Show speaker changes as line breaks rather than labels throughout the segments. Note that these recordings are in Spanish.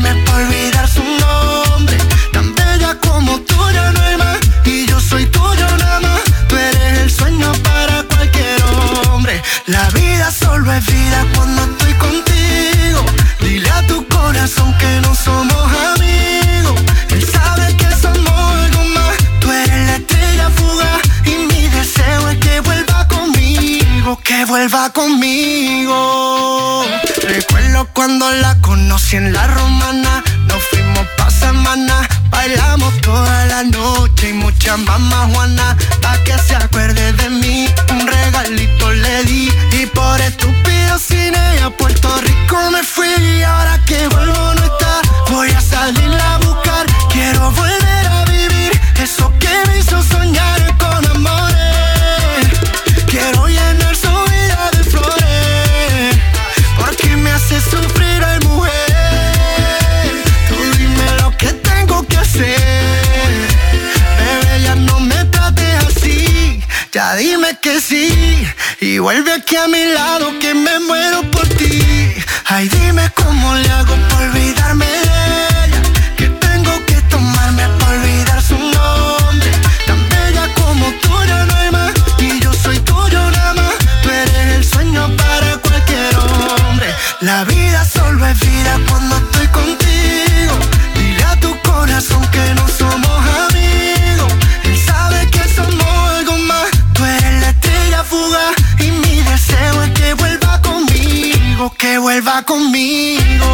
tomarme pa' olvidar su nombre. Tan bella como tú ya no hay más, y yo soy tuyo nada más. Tú eres el sueño para cualquier hombre. La vida solo es vida cuando estoy contigo. Dile a tu corazón que no somos amigos. Él sabe que somos algo más. Tú eres la estrella fugaz y mi deseo es que vuelva conmigo, que vuelva conmigo. Recuerdo cuando la conocí en la Romana. Nos fuimos pa' semana, bailamos toda la noche y mucha mamá Juana. Pa' que se acuerde de mí, un regalito le di. Y por estúpido sin ella a Puerto Rico me fui. Y ahora que vuelvo no está, voy a salirla a buscar. Quiero volver a vivir eso que me hizo soñar con amores. Quiero llenar su vida de flores, porque me hace sufrir, ay mujer. Tú dime lo que tengo que hacer. Bebé, ya no me trates así. Ya dime que sí y vuelve aquí a mi lado que me muero por ti. Ay, dime cómo le hago para olvidarme de ella. Que tengo que tomarme para olvidar su nombre. Tan bella como tú ya no hay más, y yo soy tuyo nada más. Tú eres el sueño para cualquier hombre. La vida solo es vida cuando estoy contigo. Dile a tu corazón que no somos amigos. Él sabe que somos algo más. Tú eres la estrella fugaz y mi deseo es que vuelva conmigo, que vuelva conmigo.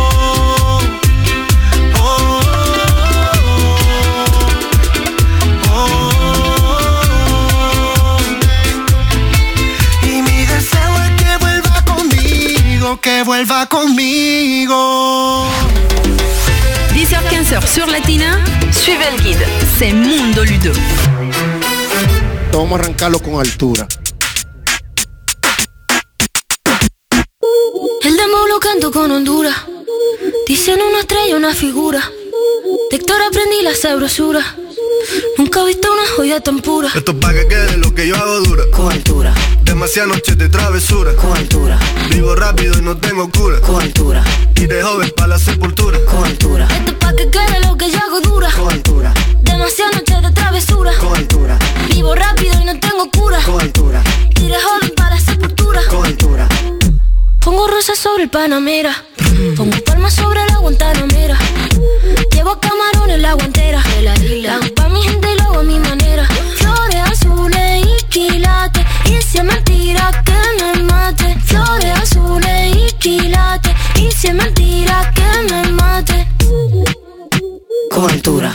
Oh, oh, oh, oh. Y mi deseo es que vuelva conmigo, que vuelva conmigo.
10h-15h sur Latina, suivez le guide, c'est Mundo Ludo.
Vamos a arrancarlo con altura.
El demo lo canto con Honduras. Dicen una estrella, una figura. De Héctor aprendí la sabrosura. Nunca he visto una joya tan pura.
Esto es pa' que quede lo que yo hago dura.
Con altura.
Demasiadas noches de travesura.
Con altura.
Vivo rápido y no tengo cura.
Con altura.
Y de joven pa' la sepultura.
Con altura. Esto es pa' que quede lo que yo hago dura.
Con altura.
Demasiadas noches de travesura.
Con altura.
Vivo rápido y no tengo cura.
Con altura.
Y de joven pa' la sepultura.
Con altura.
Pongo rosas sobre el Panamera. Pongo palmas sobre la Guantanamera. Llevo camarones la guantera. La hago pa' mi gente y lo hago a mi manera. Flores azules y quilates. Y si es mentira que me mate. Flores azules y quilates. Y si es mentira que me mate.
Con altura.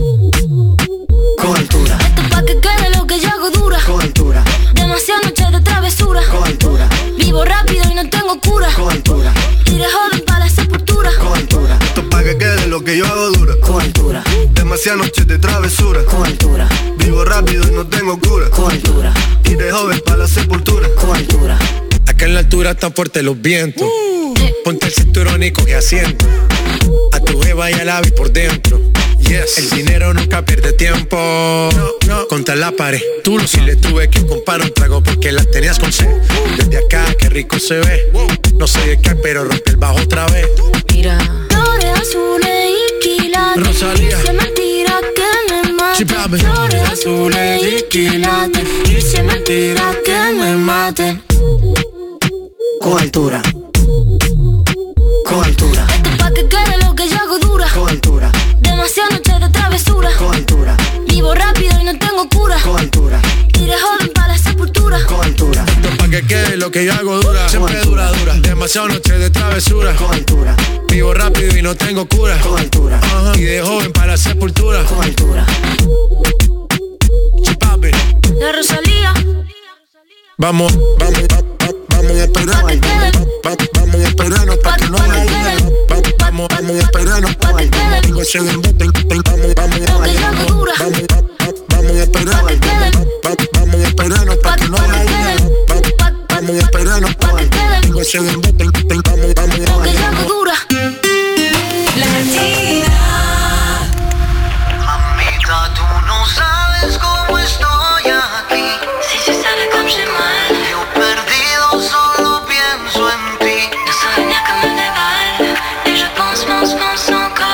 Con altura.
Esto es pa' que quede lo que yo hago dura.
Con altura.
Demasiadas noches de travesura.
Con altura.
Vivo rápido y no tengo cura.
Con altura.
Y de joven pa' la sepultura.
Con altura. Esto es pa' que quede lo que yo hago dura.
Con altura.
Demasiadas noches de travesura.
Con altura.
Vivo rápido y no tengo cura.
Con altura.
Y de joven pa' la sepultura.
Con altura.
Acá en la altura están fuertes los vientos. Ponte el cinturón y coge asiento. A tu beba y al ave por dentro. Yes. El dinero nunca pierde tiempo. No. Contra la pared. Tú lo si le tuve que comprar un trago porque las tenías con sed. Desde acá, qué rico se ve. No sé de qué, pero rompe el bajo otra vez.
Mira. Flores azules y quilates.
Rosalía.
Y si es mentira que me mate.
Chipame.
Flores azules y quilates. Y si es mentira que me mate.
Con altura. Con altura.
Esto es pa' que quede lo que yo hago dura.
Con altura.
Demasiadas noches de travesura.
Con altura.
Vivo rápido y no tengo cura.
Con altura.
Y de joven pa' la sepultura.
Con altura.
Esto es pa' que quede lo que yo hago dura. Siempre dura. Demasiadas noches de travesura.
Con altura.
Vivo rápido y no tengo cura.
Con altura.
Y de joven para la sepultura.
Con altura.
Chipapi.
La Rosalía.
Vamos a esperar.
Pa' que quede.
Vamos a esperarnos pa' que no haya. Vamos a esperarnos
Pa' que quede.
Tengo ese bote. Vamos
Lo que yo hago dura.
a esperar.
Pa' que quede.
Vamos a esperarnos pa' que no haya. Vamos a esperarnos
Pa' que quede.
Tengo ese bote.
Lo que yo hago dura.
Latina. Mamita, tú no sabes cómo estoy aquí.
Si je savais comme j'ai mal.
Yo perdido solo pienso en ti.
Nos souvenirs comme un déval. Et je pense encore.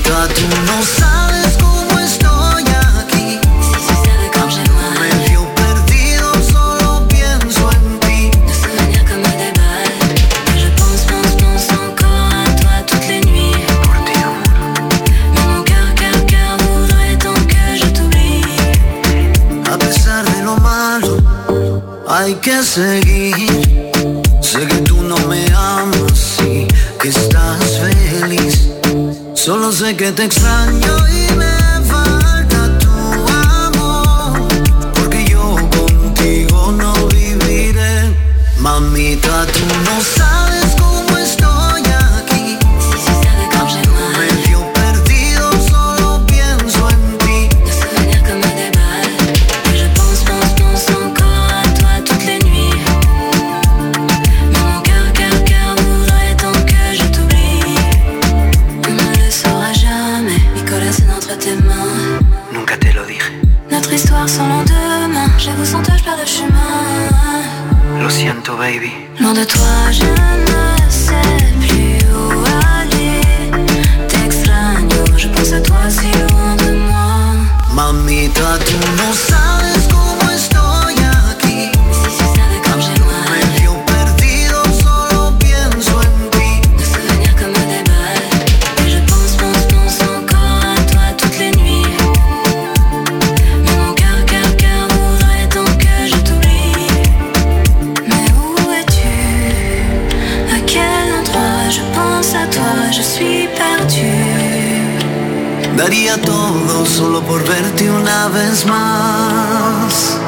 Mamita, tú no sabes cómo estoy aquí.
Si tu savais comme j'ai mal.
Medio perdido, solo pienso en ti.
De souvenirs comme des balles. Et je pense encore à toi toutes les nuits. Mais mon cœur voudrait tant que je t'oublie.
A pesar de lo malo, hay que seguir. Sé que tú no me amas y que estás feliz. Solo sé que te extraño y me falta tu amor. Porque yo contigo no viviré. Mamita, tú no sabes cómo estoy aquí.
Si tu savais comme j'ai mal.
Medio perdido, solo pienso en ti.
De souvenirs comme des balles. Et je pense encore à toi toutes les nuits. Mais mon cœur voudrait tant que je t'oublie. On ne le saura jamais. Nicolas, c'est entre tes mains.
Nunca te lo dije.
Notre histoire sans lendemain. J'avoue, sans toi, je perds le chemin.
Lo siento, baby.
Loin de toi, je ne sais plus où aller. T'extraño, je pense à toi si loin de moi.
Mamita, tú no sabes cómo estoy aquí.
Si tu savais comme j'ai mal.
Medio perdido, solo pienso en ti.
De souvenirs comme des balles. Et je pense encore à toi toutes les nuits. Mais mon cœur voudrait tant que je t'oublie. Mais où es-tu? À quel endroit? Je pense à toi, je suis perdue.
Daría todo solo por verte una vez más.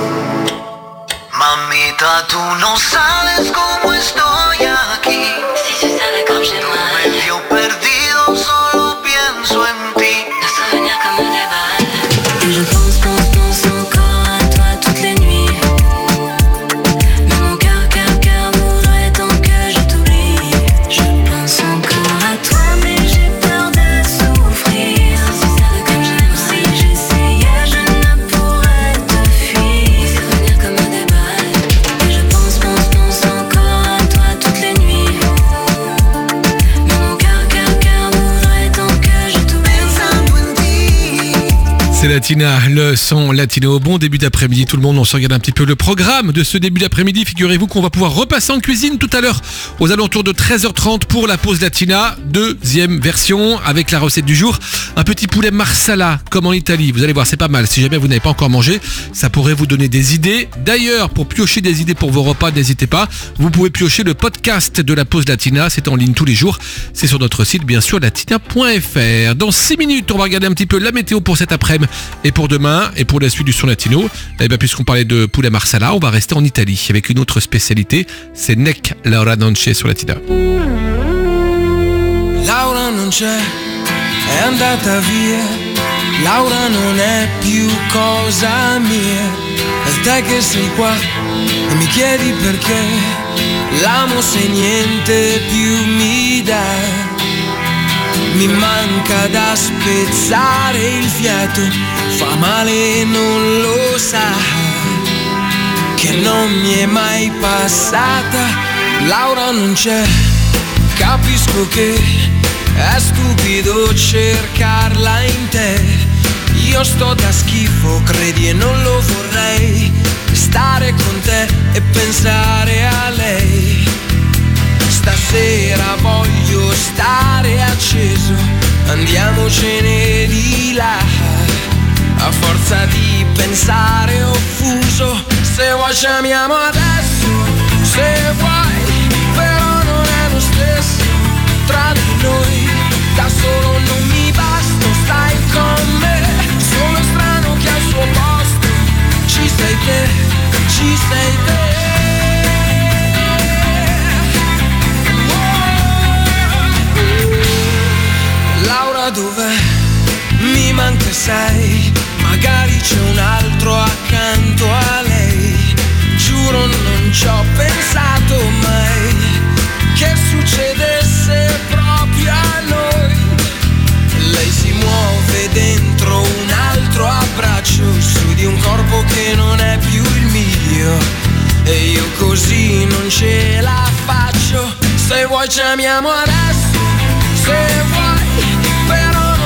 Mamita, tú no sabes cómo estoy aquí.
Si tu savais comme j'ai mal.
Medio perdido, solo pienso en ti.
De souvenirs comme des balles. Et je pense encore à toi toutes les nuits. Mais mon cœur voudrait tant que je t'oublie. Je pense encore à toi, mais j'ai peur de souffrir. Si tu savais comme j'aime, si j'essayais, je ne pourrais te fuir. De souvenirs comme des balles. Et je pense encore à toi toutes les nuits. Mais mon cœur voudrait tant que je t'oublie.
Pensando en ti.
C'est Latina, le son latino. Bon début d'après-midi tout le monde, on se regarde un petit peu le programme de ce début d'après-midi. Figurez-vous qu'on va pouvoir repasser en cuisine tout à l'heure aux alentours de 13h30 pour la pause latina, deuxième version avec la recette du jour. Un petit poulet marsala comme en Italie, vous allez voir c'est pas mal. Si jamais vous n'avez pas encore mangé, ça pourrait vous donner des idées. D'ailleurs, pour piocher des idées pour vos repas, n'hésitez pas, vous pouvez piocher le podcast de la pause latina, c'est en ligne tous les jours, c'est sur notre site bien sûr latina.fr. Dans 6 minutes, on va regarder un petit peu la météo pour cet après-midi et pour demain et pour la suite du son latino. Et bien puisqu'on parlait de poulet marsala, on va rester en Italie avec une autre spécialité, c'est Neck Laura Nonce sur Latina.
Laura non c'è, è andata via. Laura non è più cosa mia. E te che sei qua e mi chiedi perché. L'amo se niente più mi dà. Mi manca da spezzare il fiato, fa male e non lo sa, che non mi è mai passata. Laura non c'è, capisco che è stupido cercarla in te. Io sto da schifo, credi e non lo vorrei, stare con te e pensare a lei. Stasera voglio stare acceso, andiamocene di là. A forza di pensare offuso, se vuoi ci amiamo adesso, se vuoi, però non è lo stesso tra di noi. Da solo non mi basta, stai con me, sono strano che al suo posto ci sei te, ci sei te. Laura dov'è? Mi manca sei, magari c'è un altro accanto a lei. Giuro non ci ho pensato mai che succedesse proprio a noi. Lei si muove dentro un altro abbraccio, su di un corpo che non è più il mio, e io così non ce la faccio. Se vuoi ci amiamo adesso, se vuoi, però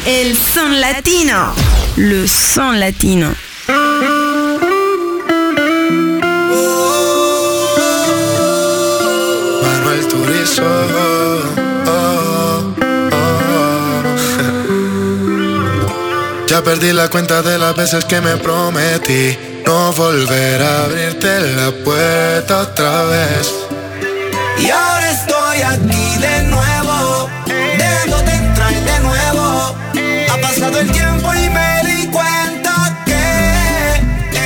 El son latino. Le son latino.
Manuel Turizo. Ya perdí la cuenta de las veces que me prometí no volver a abrirte la puerta otra vez.
Y ahora estoy aquí de nuevo, dejándote entrar de nuevo. Ha pasado el tiempo y me di cuenta que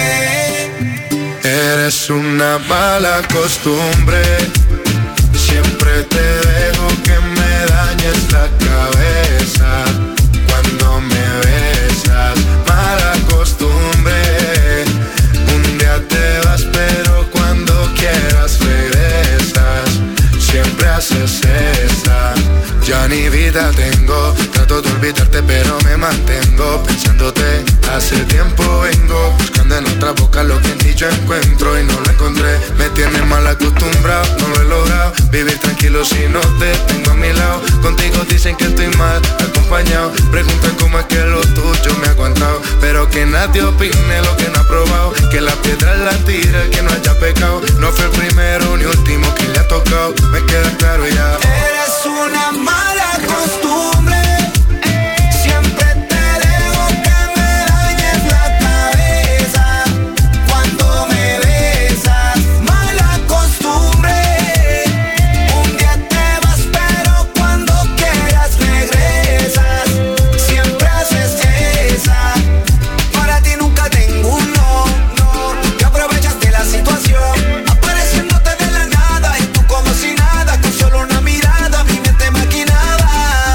eres una mala costumbre. Siempre te dejo que me dañes la cabeza cuando me besas. Mala costumbre. Un día te vas pero cuando quieras regresas. Siempre haces esa. Ya ni vida tengo. Trato de olvidarte pero me mantengo pensándote. Hace tiempo vengo buscando en otra boca lo que en ti yo encuentro y no lo encontré. Me tienes mal acostumbrado, no lo he logrado vivir tranquilo si no te tengo a mi lado. Contigo dicen que estoy mal acompañado. Preguntan cómo es que lo tuyo me ha aguantado, pero que nadie opine lo que no ha probado. Que la piedra la tira el que no haya pecado. No fue el primero ni último que le ha tocado. Me queda claro ya.
eres una mala costumbre. Siempre te dejo que me dañes la cabeza cuando me besas. Mala costumbre. Un día te vas pero cuando quieras regresas. Siempre haces esa. Para ti nunca tengo un no. Que aprovechaste la situación, apareciéndote de la nada y tú como si nada, con solo una mirada mi mente maquinaba.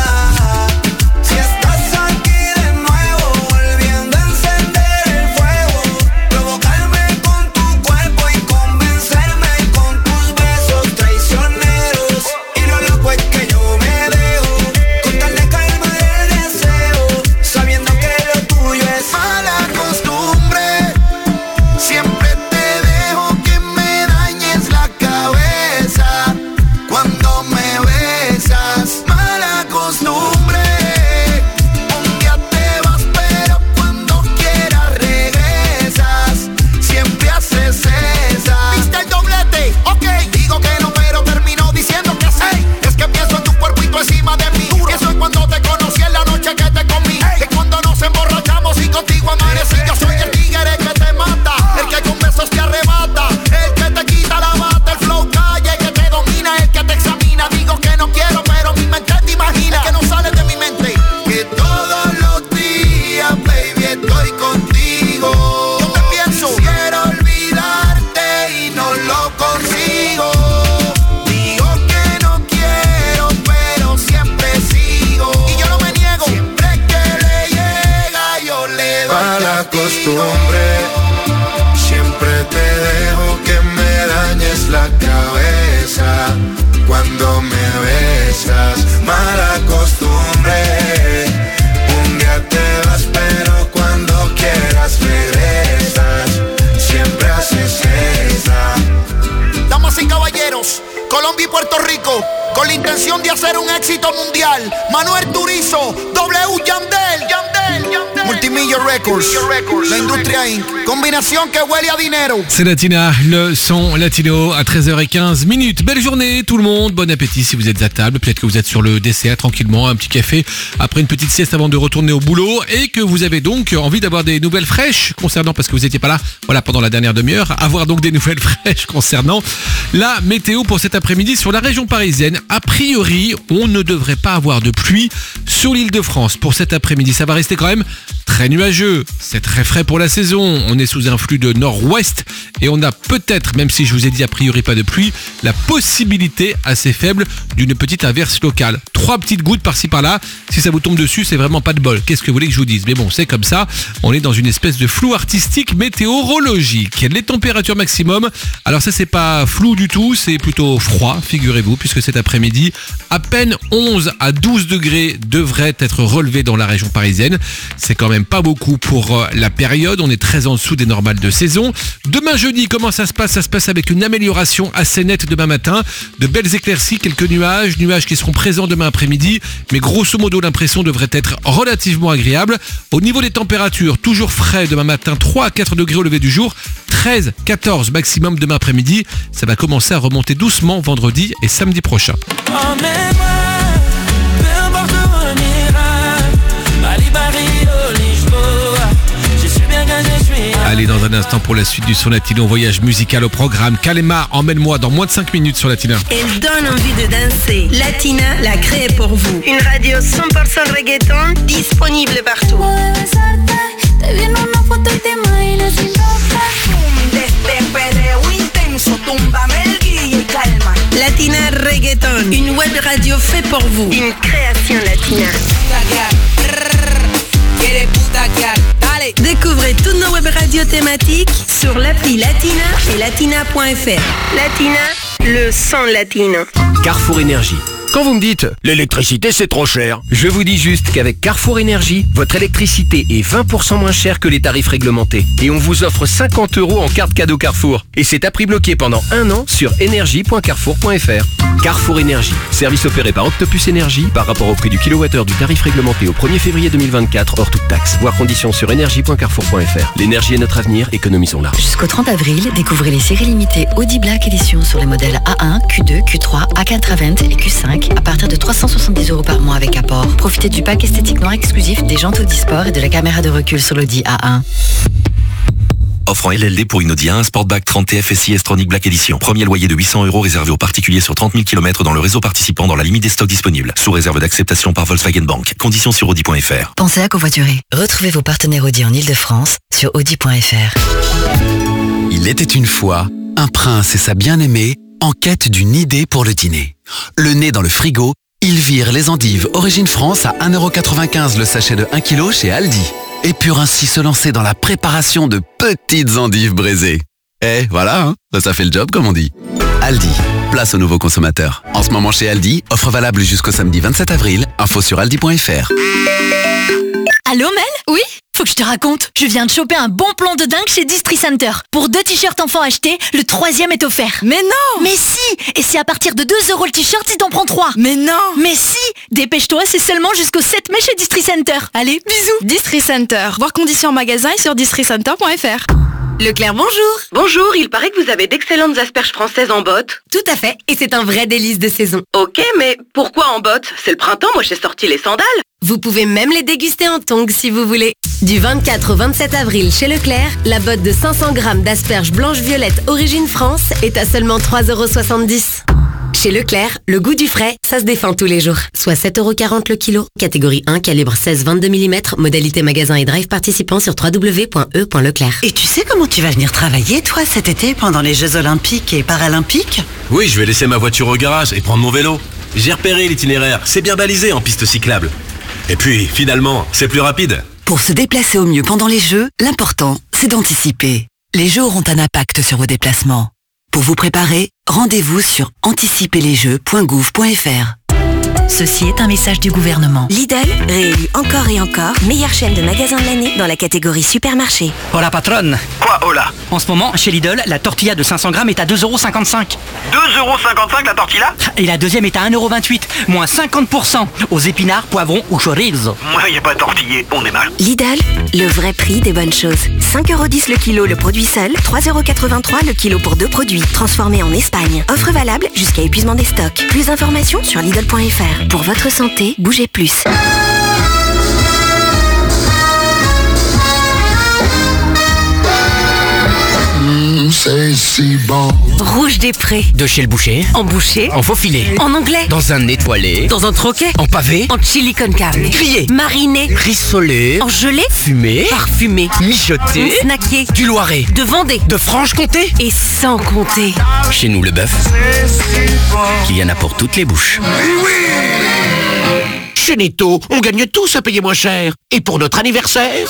Si estás aquí de nuevo, volviendo a encender el fuego, provocarme con tu cuerpo y convencerme con tus besos traicioneros. Y lo loco es que yo me dejo con tal de calma el deseo, sabiendo que lo tuyo es mala costumbre. Siempre te dejo que me dañes la cabeza cuando me besas. Mala costumbre. Un día te vas pero cuando quieras regresas. Siempre haces esa. ¿Viste el doblete? Ok, digo que no pero termino diciendo que sí. Es que pienso en tu cuerpo y tú encima de mí. Pienso en cuando te conocí en la noche que te comí. Que cuando nos emborrachamos y contigo amanecí. Yo soy el tigre que te mata, el que con besos te arrebata, el que te quita la mata, el flow calle, el que te domina, el que te examina. Digo que no quiero pero mi mente te imagina. El que no sale de mi mente. Que todos los días, baby, estoy contigo. Yo te pienso, quiero olvidarte y no lo consigo. Digo que no quiero pero siempre sigo. Y yo no me niego. Siempre que le llega yo le doy.
Mala costumbre. Siempre te dejo que me dañes la cabeza cuando me besas. Mala costumbre. Un día te vas pero cuando quieras regresas. Siempre haces esa.
Damas y caballeros, Colombia y Puerto Rico, con la intención de hacer un éxito mundial. Manuel Turizo, W Yandel, Multimillia Records, la industria Inc. Combinación que huele a dinero.
C'est Latina, le son latino à 13h15. Belle journée tout le monde, bon appétit si vous êtes à table. Peut-être que vous êtes sur le DCA tranquillement, un petit café après une petite sieste avant de retourner au boulot et que vous avez donc envie d'avoir des nouvelles fraîches concernant, parce que vous n'étiez pas là pendant la dernière demi-heure, avoir donc des nouvelles fraîches concernant la météo pour cet après-midi sur la région parisienne. A priori, on ne devrait pas avoir de pluie sur l'Île-de-France pour cet après-midi. Ça va rester quand même très nuageux, c'est très frais pour la saison, on est sous un flux de nord-ouest et on a peut-être, même si je vous ai dit a priori pas de pluie, la possibilité assez faible d'une petite averse locale. 3 petites gouttes par-ci par-là, si ça vous tombe dessus c'est vraiment pas de bol, qu'est-ce que vous voulez que je vous dise? Mais bon, c'est comme ça, on est dans une espèce de flou artistique météorologique. Les températures maximum, alors ça c'est pas flou du tout, c'est plutôt froid, figurez-vous, puisque cet après-midi, à peine 11 à 12 degrés devraient être relevés dans la région parisienne, c'est quand même même pas beaucoup pour la période. On est très en dessous des normales de saison. Demain jeudi, comment ça se passe? Ça se passe avec une amélioration assez nette demain matin. De belles éclaircies, quelques nuages qui seront présents demain après-midi. Mais grosso modo, l'impression devrait être relativement agréable. Au niveau des températures, toujours frais demain matin, 3 à 4 degrés au lever du jour. 13, 14 maximum demain après-midi. Ça va commencer à remonter doucement vendredi et samedi prochain. Allez, dans un instant pour la suite du Son Latino, voyage musical au programme. Kalema, emmène-moi dans moins de 5 minutes sur Latina.
Elle donne envie de danser. Latina l'a créée pour vous. Une radio 100% reggaeton disponible partout. Latina Reggaeton, une web radio faite pour vous. Une création latina. Découvrez toutes nos web radios thématiques sur l'appli Latina et latina.fr. Latina, le son latino.
Carrefour Énergie. Quand vous me dites « l'électricité c'est trop cher », je vous dis juste qu'avec Carrefour Énergie, votre électricité est 20% moins chère que les tarifs réglementés. Et on vous offre 50 € en carte cadeau Carrefour. Et c'est à prix bloqué pendant 1 an sur énergie.carrefour.fr. Carrefour Énergie, service opéré par Octopus Énergie par rapport au prix du kilowattheure du tarif réglementé au 1er février 2024 hors toute taxe. Voir conditions sur énergie.carrefour.fr. L'énergie est notre avenir, économisons-la.
Jusqu'au 30 avril, découvrez les séries limitées Audi Black Edition sur les modèles A1, Q2, Q3, A4 Avant et Q5 à partir de 370 € par mois avec apport. Profitez du pack esthétique noir exclusif, des jantes Audi Sport et de la caméra de recul sur l'Audi A1.
Offre en LLD pour une Audi A1 Sportback 30 TFSI S-Tronic Black Edition. Premier loyer de 800 € réservé aux particuliers sur 30 000 km dans le réseau participant dans la limite des stocks disponibles. Sous réserve d'acceptation par Volkswagen Bank. Conditions sur Audi.fr.
Pensez à covoiturer. Retrouvez vos partenaires Audi en Ile-de-France sur Audi.fr.
Il était une fois un prince et sa bien-aimée en quête d'une idée pour le dîner. Le nez dans le frigo, ils virent les endives Origine France à 1,95 € le sachet de 1 kg chez Aldi. Et purent ainsi se lancer dans la préparation de petites endives braisées. Eh, voilà, hein, ça fait le job comme on dit. Aldi, place aux nouveaux consommateurs. En ce moment chez Aldi, offre valable jusqu'au samedi 27 avril, info sur aldi.fr.
Allô Mel? Oui? Faut que je te raconte, je viens de choper un bon plan de dingue chez Distri Center. Pour 2 t-shirts enfants achetés, le 3e est offert. Mais non! Mais si! Et c'est à partir de 2 € le t-shirt si t'en prends 3. Mais non! Mais si! Dépêche-toi, c'est seulement jusqu'au 7 mai chez Distri Center. Allez, bisous!
Distri Center. Voir conditions en magasin et sur districenter.fr.
Leclerc, bonjour.
Bonjour, il paraît que vous avez d'excellentes asperges françaises en botte.
Tout à fait, et c'est un vrai délice de saison.
Ok, mais pourquoi en botte? C'est le printemps, moi j'ai sorti les sandales.
Vous pouvez même les déguster en tongs si vous voulez. Du 24 au 27 avril chez Leclerc, la botte de 500 grammes d'asperges blanches-violettes Origine France est à seulement 3,70 €. Chez Leclerc, le goût du frais, ça se défend tous les jours. Soit 7,40 € le kilo, catégorie 1, calibre 16-22 mm, modalité magasin et drive participant sur www.e.leclerc.
Et tu sais comment tu vas venir travailler, toi, cet été, pendant les Jeux Olympiques et Paralympiques?
Oui, je vais laisser ma voiture au garage et prendre mon vélo. J'ai repéré l'itinéraire, c'est bien balisé en piste cyclable. Et puis, finalement, c'est plus rapide.
Pour se déplacer au mieux pendant les Jeux, l'important, c'est d'anticiper. Les Jeux auront un impact sur vos déplacements. Pour vous préparer, rendez-vous sur anticiperlesjeux.gouv.fr.
Ceci est un message du gouvernement.
Lidl, réélu encore et encore, meilleure chaîne de magasins de l'année dans la catégorie supermarché.
Hola patronne.
Quoi hola?
En ce moment, chez Lidl, la tortilla de 500 grammes est à 2,55 €.
2,55 € la tortilla?
Et la deuxième est à 1,28 €, moins 50%, aux épinards, poivrons ou chorizo.
Moi, y a pas tortillé, on est mal.
Lidl, le vrai prix des bonnes choses. 5,10 € le kilo le produit seul, 3,83 € le kilo pour 2 produits, transformés en Espagne. Offre valable jusqu'à épuisement des stocks. Plus d'informations sur Lidl.fr. Pour votre santé, bougez plus.
C'est si bon.
Rouge des Prés.
De chez le boucher.
En boucher.
En faux filet.
En anglais.
Dans un étoilé.
Dans un troquet.
En pavé.
En chili con carne.
Grillé.
Mariné.
Rissolé.
En gelée.
Fumé.
Parfumé.
Mijoté.
Snacké.
Du Loiret.
De Vendée.
De Franche-Comté.
Et sans compter.
Chez nous, le bœuf, il y en a pour toutes les bouches.
Chez Netto, on gagne tous à payer moins cher. Et pour notre anniversaire,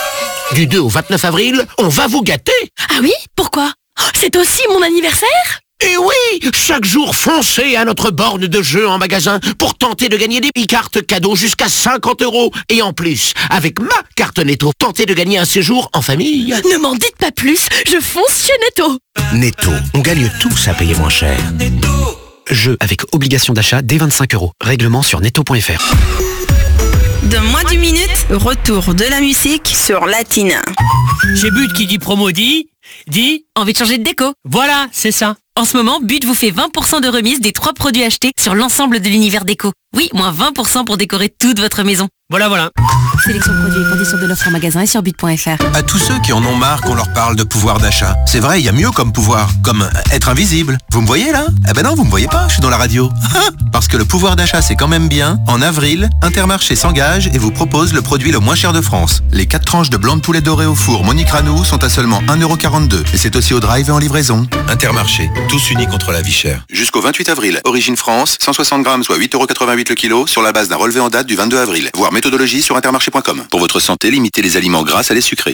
du 2 au 29 avril, on va vous gâter.
Ah oui? Pourquoi? C'est aussi mon anniversaire?
Et oui, chaque jour, foncez à notre borne de jeu en magasin pour tenter de gagner des e-cartes cadeaux jusqu'à 50 €. Et en plus, avec ma carte Netto, tentez de gagner un séjour en famille.
Ne m'en dites pas plus, je fonce chez Netto.
Netto, on gagne tous à payer moins cher.
Jeu avec obligation d'achat dès 25 €. Règlement sur netto.fr.
Dans moins d'une minute, retour de la musique sur Latina.
Chez But qui dit promo dit
envie de changer de déco.
Voilà, c'est ça.
En ce moment, But vous fait 20% de remise des 3 produits achetés sur l'ensemble de l'univers déco. Oui, moins 20% pour décorer toute votre maison.
Voilà.
Sélection produits et conditions de l'offre en magasin et sur but.fr.
À tous ceux qui en ont marre qu'on leur parle de pouvoir d'achat. C'est vrai, il y a mieux comme pouvoir, comme être invisible. Vous me voyez là ? Eh ben non, vous me voyez pas, je suis dans la radio. Parce que le pouvoir d'achat c'est quand même bien. En avril, Intermarché s'engage et vous propose le produit le moins cher de France. Les 4 tranches de blanc de poulet doré au four Monique Ranou sont à seulement 1,42 € et c'est aussi au drive et en livraison. Intermarché, tous unis contre la vie chère. Jusqu'au 28 avril, Origine France, 160 grammes soit 8,88 € le kilo sur la base d'un relevé en date du 22 avril. Voir méthodologie sur intermarché.com. Pour votre santé, limitez les aliments gras à les sucrés.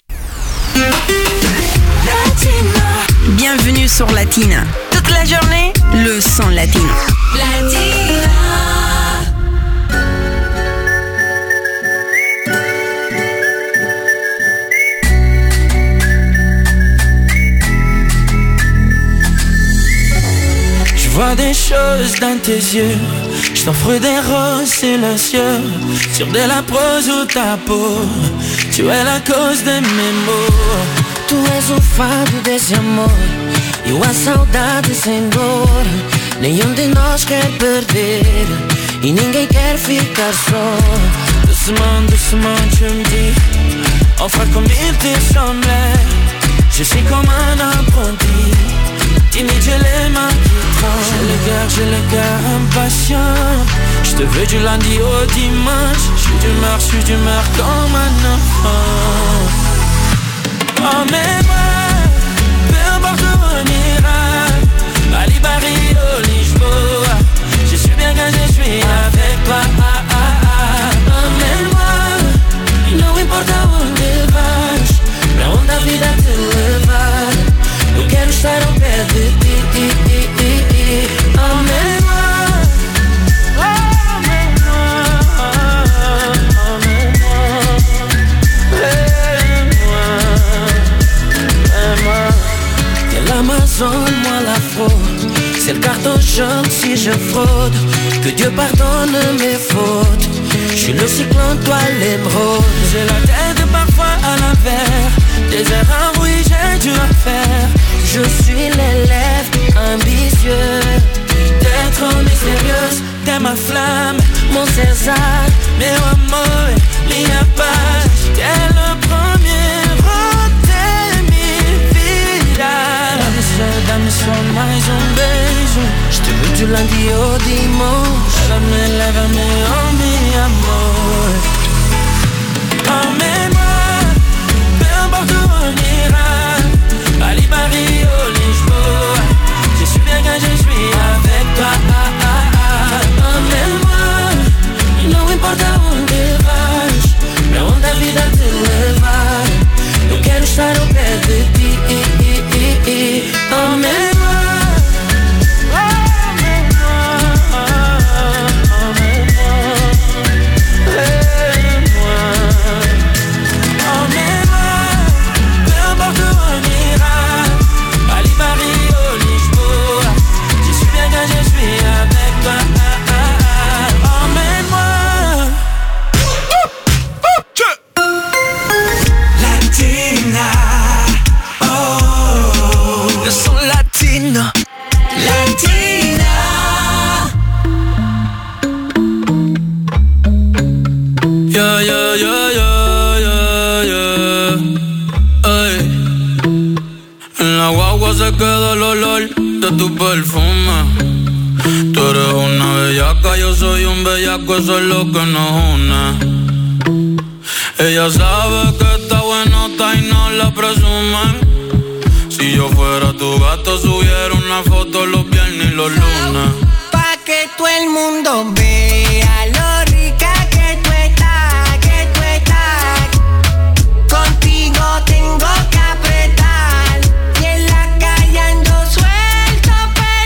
Bienvenue sur Latina. Toute la journée, le son latino.
Je vois des choses dans tes yeux. Je t'offre des roses silencieux sur de la prose ou ta peau. Tu es la cause de mes maux.
Tu és o fado desse amor e a saudade sem dor. Nenhum de nós quer perder e ninguém quer ficar só.
Doucement, doucement tu me dis enfin comme il te semblait. Je suis comme un apprenti, timide, j'ai les mains qui tremblent. J'ai le cœur impatient. Je te veux du lundi au dimanche. Je suis d'humeur comme un enfant. Emmène-moi, peu importe où on ira. Bali, Barrio, Lisboa. Je suis bien quand je suis avec toi. Emmène-moi, não importa onde vais, pra onde a vida te levar. Eu quero estar ao pé de ti. Emmène-moi, l'Amazone, moi la fraude. C'est le carton jaune si je fraude. Que Dieu pardonne mes fautes. Je suis le cyclone, toi l'émeraude. J'ai la tête parfois à l'envers. Des erreurs, oui, j'ai dû en faire. Je suis l'élève ambitieux. T'es trop mystérieuse, t'es ma flamme, mon César. Meu amor, minha paz. T'es le premier dá-me só mais beijo. Je te veux du lundi au dimanche. Lève-me, oh mi amor. Emmène-moi, peu importe où on ira. Bali, Barrio, Lisboa. Je suis bien quand je suis avec toi. Emmène-moi, não importa onde vais, pra onde a vida te levar. Eu quero estar ao pé de ti. Emmène-moi, peu importe où on ira. Bali, Barrio, Lisboa. Je suis bien quand je suis avec toi. Emmène-moi. Latina. Le son latino. Latina. Yeah. Ay. En la guagua se queda el olor de tu perfume. Tú eres una bellaca, yo soy un bellaco, eso es lo que nos une. Ella sabe que está buenota y no la presumen. Si yo fuera tu gato, subiera una foto los viernes y los lunes.
Pa' que todo el mundo vea lo rica que tú estás, que tú estás. Contigo tengo que apretar. Y en la calle ando suelto, pero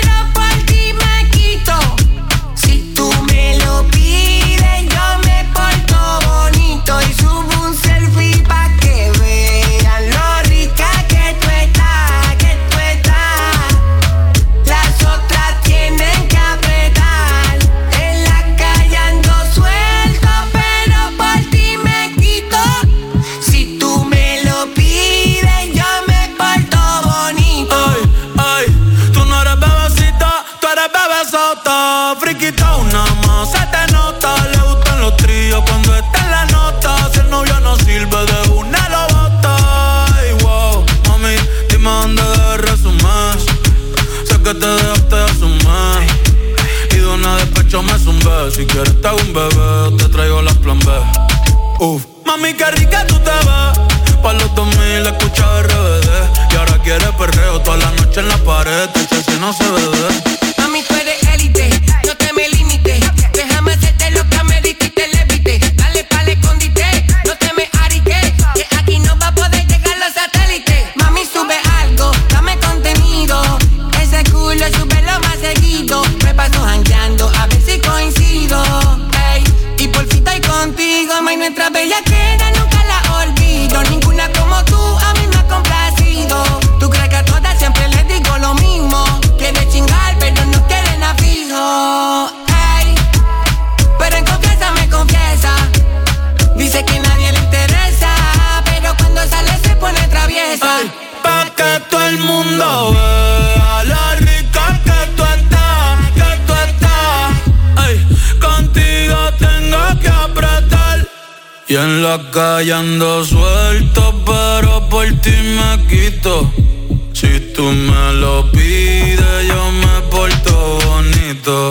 Si quieres te hago un bebé, te traigo las plan B. Mami, qué rica tú te ves. Pa' los 2000 escucha RBD. Y ahora quieres perreo toda la noche en la pared. Te si no se bebe.
Mami, tú eres élite, no te me limites. Déjame hacerte lo que me diste y te levite. Dale pa'l escondite, no te me ariques. Que aquí no va a poder llegar los satélites. Mami, sube algo, dame contenido. Ese culo súbelo más seguido. Me paso jangueando, a ver si coincido. Ey, y por fin estoy contigo. May, nuestra bella queda, nunca la olvido. Ninguna como tú a mí me ha complacido. Tú crees que a todas siempre les digo lo mismo. Quiere chingar, pero no quieren a fijo. Ey, pero en confianza me confiesa. Dice que nadie le interesa, pero cuando sale se pone traviesa.
Ey, pa' que todo el mundo vea la rica que tú estás, que tú estás. Ey, contigo tengo que apretar. Y en la calle ando suelto, pero por ti me quito. Si tú me lo pides, yo me porto bonito.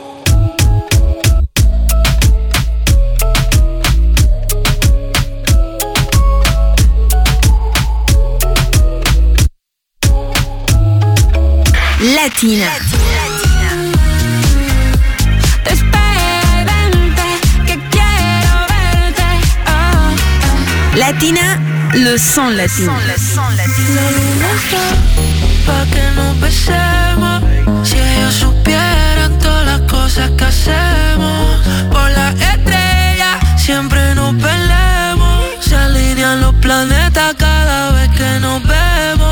Latina. Latina, le son latino.
La luna está pa' que nos besemos. Si ellos supieran todas las cosas que hacemos. Por la estrella siempre nos peleamos. Se alinean los planetas cada vez que nos vemos.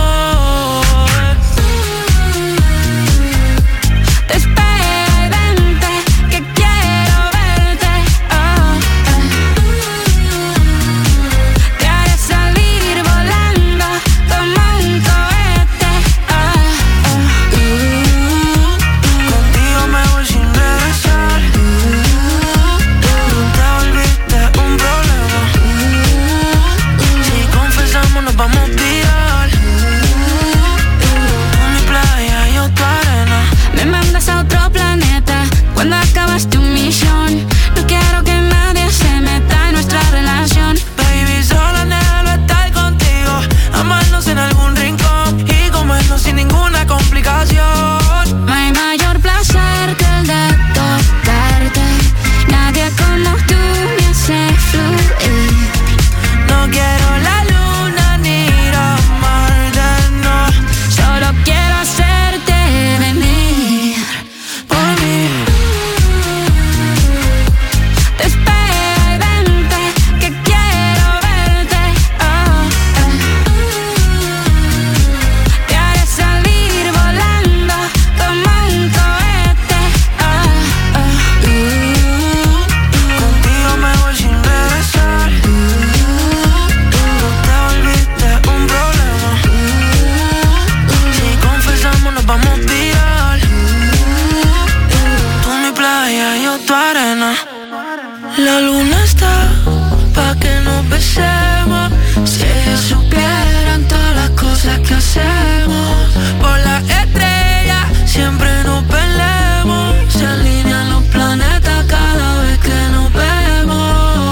La luna está pa' que nos besemos. Si ellos supieran todas las cosas que hacemos. Por la estrella siempre nos peleamos. Se alinean los planetas cada vez que nos vemos.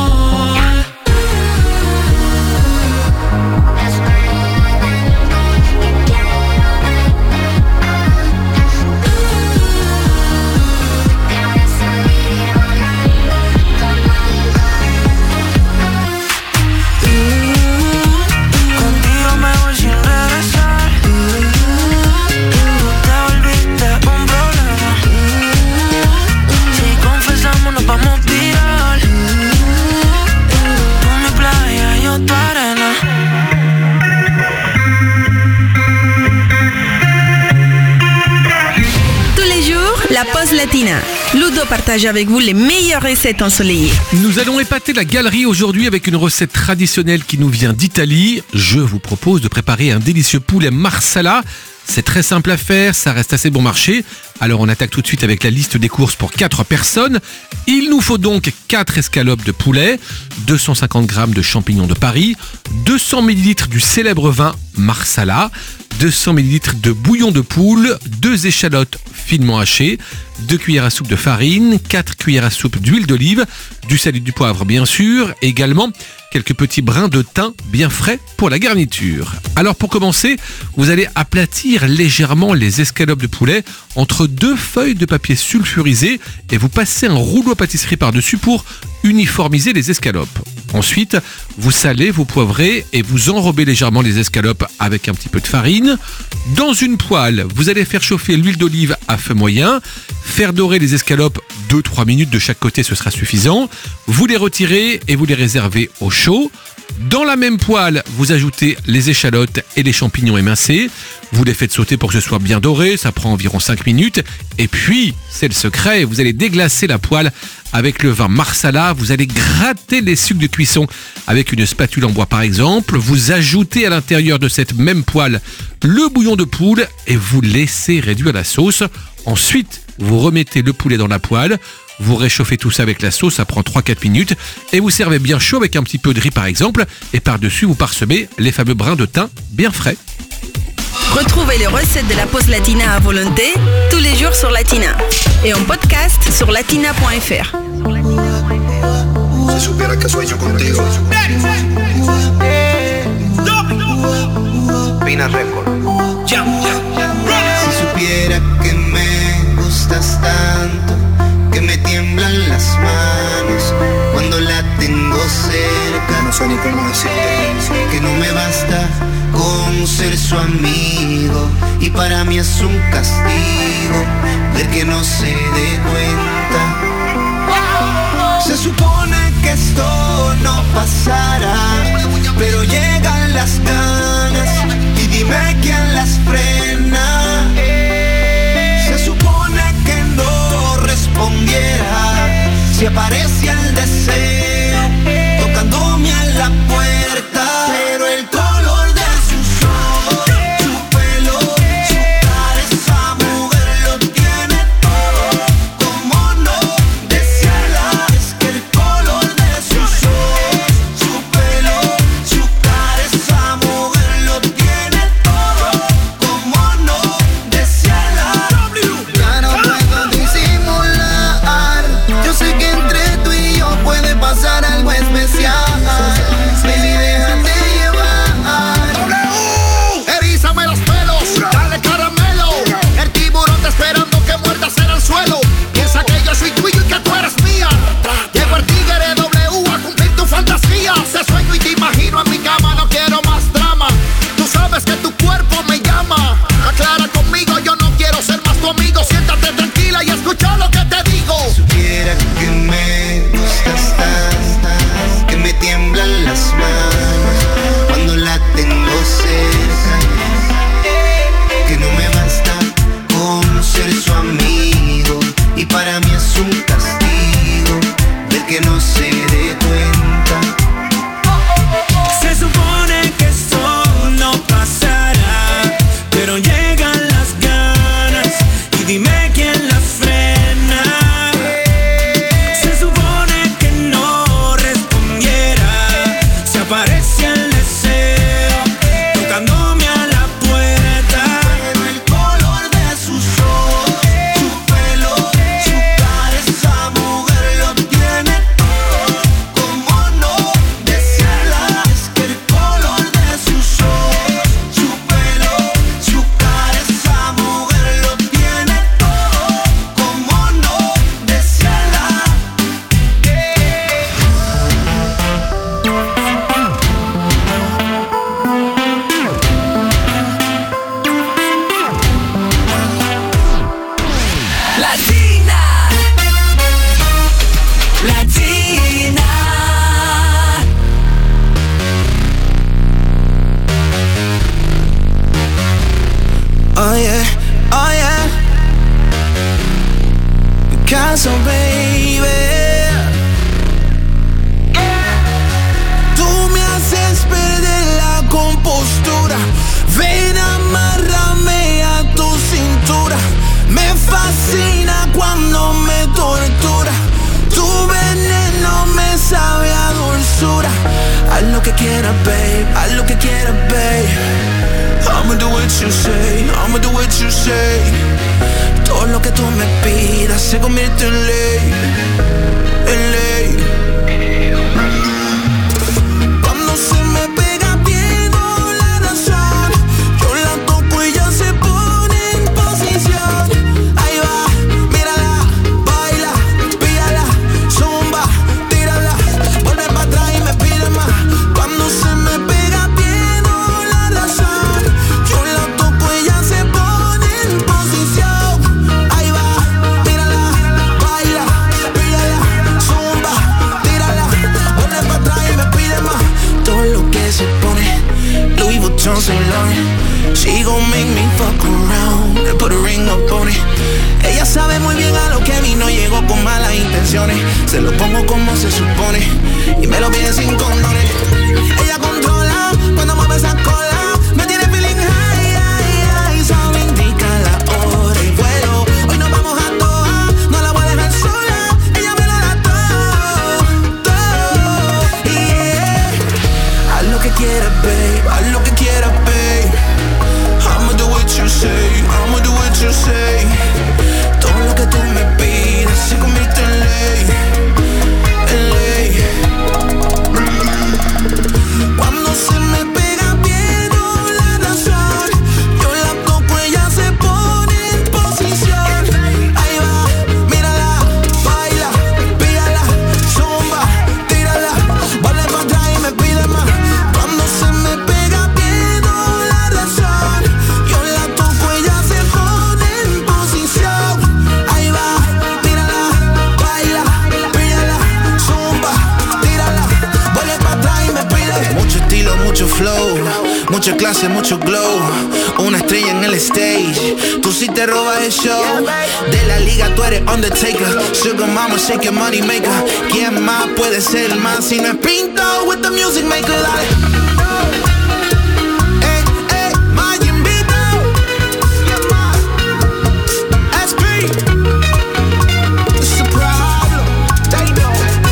La pause latina. Ludo partage avec vous les meilleures recettes ensoleillées.
Nous allons épater la galerie aujourd'hui avec une recette traditionnelle qui nous vient d'Italie. Je vous propose de préparer un délicieux poulet marsala. C'est très simple à faire, ça reste assez bon marché. Alors on attaque tout de suite avec la liste des courses pour 4 personnes. Il nous faut donc 4 escalopes de poulet, 250 g de champignons de Paris, 200 ml du célèbre vin Marsala, 200 ml de bouillon de poule, 2 échalotes finement hachées, 2 cuillères à soupe de farine, 4 cuillères à soupe d'huile d'olive, du sel et du poivre bien sûr, et également quelques petits brins de thym bien frais pour la garniture. Alors pour commencer, vous allez aplatir légèrement les escalopes de poulet entre 2 feuilles de papier sulfurisé et vous passez un rouleau à pâtisserie par-dessus pour uniformiser les escalopes. Ensuite, vous salez, vous poivrez et vous enrobez légèrement les escalopes avec un petit peu de farine. Dans une poêle, vous allez faire chauffer l'huile d'olive à feu moyen, faire dorer les escalopes 2-3 minutes de chaque côté, ce sera suffisant. Vous les retirez et vous les réservez au chaud. Dans la même poêle, vous ajoutez les échalotes et les champignons émincés. Vous les faites sauter pour que ce soit bien doré, ça prend environ 5 minutes. Et puis, c'est le secret, vous allez déglacer la poêle avec le vin Marsala. Vous allez gratter les sucs de cuisson avec une spatule en bois par exemple. Vous ajoutez à l'intérieur de cette même poêle le bouillon de poule et vous laissez réduire la sauce. Ensuite, vous remettez le poulet dans la poêle. Vous réchauffez tout ça avec la sauce, ça prend 3-4 minutes et vous servez bien chaud avec un petit peu de riz par exemple et par-dessus vous parsemez les fameux brins de thym bien frais.
Retrouvez les recettes de la pause latina à volonté tous les jours sur Latina et en podcast sur latina.fr.
Si supiera que sueño contigo. Pina Record.
Si supiera que me gustas tanto, que me tiemblan las manos cuando la tengo cerca.
No sé ni cómo decirte.
Que no me basta con ser su amigo y para mí es un castigo ver que no se dé cuenta. Se supone que esto no pasará, pero llegan las ganas y dime quién las frena. Se supone que no respondiera si aparece el deseo tocándome a la puerta, pero el color de sus ojos, su pelo, su cara, esa mujer lo tiene todo. Como no desearla, es que el color de sus ojos, su pelo, su cara, esa mujer lo tiene todo. Como no desearla. Ya no puedo disimular, yo sé que entre tú y yo puede pasar algo especial. Baby, déjate llevar.
Erízame los pelos, dale caramelo. El tiburón te esperando que muerdas en el suelo. Piensa que yo soy tuyo y que tú eres mía. Llego el tigre W a cumplir tu fantasía. Te sueño y te imagino en mi cama, no quiero más drama. Tú sabes que tu cuerpo me llama. Aclara conmigo, yo no quiero ser más tu amigo. Siéntate tranquila y escucha lo que te digo.
Supiera que me gustas tanto, que me tiemblan las manos cuando la tengo cerca, que no me basta con ser su amigo y para mí es un castigo ver que no se dé cuenta.
Se supone que esto no pasará, pero llegan las ganas y dime quién las frena. Se supone que no respondiera si aparece el deseo tocándome a la puerta,
Pero el color de sus ojos, su pelo, su cara, esa mujer lo tiene todo. Como no desearla, es que el color de sus ojos, su pelo, su cara, esa mujer lo tiene todo. Como no desearla.
Latina. Latina.
Oh yeah, oh yeah. Picasso, baby. Tú me haces perder la compostura. Ven, amárrame a tu cintura. Me fascina cuando me tortura. Tu veneno me sabe a dulzura. Haz lo que quieras, babe. Haz lo que quieras, babe. I'ma do what you say. I'ma do what you say. Todo lo que
tú me pidas se convierte en ley, en ley. Cuando se me pega pierdo la razón, yo la toco y ella se pone en posición. Ahí va, mírala, baila, píala, zumba, tírala, vuelve para atrás y me pide más. Cuando se me pega pierdo la razón, yo la toco y ella se pone en posición. Ahí va, mírala, baila, píala, zumba, tírala, vuelve para atrás y me pide más. Todo lo que se pone, Louis Vuitton, Saint Laurent, she gon' make me fuck around and put a ring up on it. Ella sabe muy bien a lo que vino, llegó con malas intenciones. Se lo pongo como se supone y me lo pide sin condones. Ella controla cuando mueve esa cola, me tiene feeling high, high, high. Sabe indica la hora y vuelo. Hoy nos vamos a toa, no la voy a dejar sola. Ella me lo da todo, todo. Yeah. Haz lo que quieras, babe, haz lo que quieras, babe. I'ma do what you say, I'ma do what you say. Todo lo que tú me pidas se convierte en ley, en ley. Cuando se me pega pierdo la razón, yo la toco, ella se pone en posición. Ahí va, mírala, baila, píala, zumba, tírala, vuelve para atrás y me pide más. Cuando se me pega pierdo la razón, yo la toco, ella se pone en posición. Ahí va, mírala, baila, píala, zumba, tírala, vuelve para atrás y me pide. Mucho estilo, mucho flow, mucha clase, mucho glow. Una estrella en el stage, tú sí te robas el show. De la liga tú eres Undertaker, Sugar Mama, shake your money maker. ¿Quién más puede ser más si no es Pinto with the music maker? Dale. Ey, ey, Majin Vito. SP. It's a problem, they know.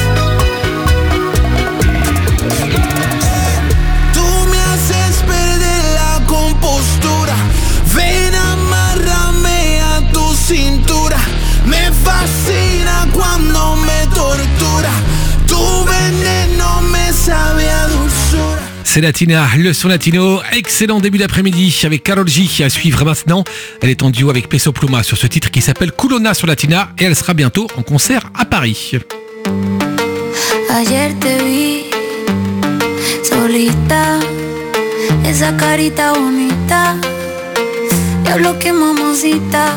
Tú me haces perder la compostura. Ven, amárrame a tu cintura. Me fascina cuando me tortura. Tu veneno me sabe a dulzura.
C'est Latina, le son latino. Excellent début d'après-midi avec Karol G à suivre maintenant. Elle est en duo avec Peso Pluma sur ce titre qui s'appelle Culona sur Latina et elle sera bientôt en concert à Paris.
Ayer te vi solita, esa carita bonita, diablo que mamacita.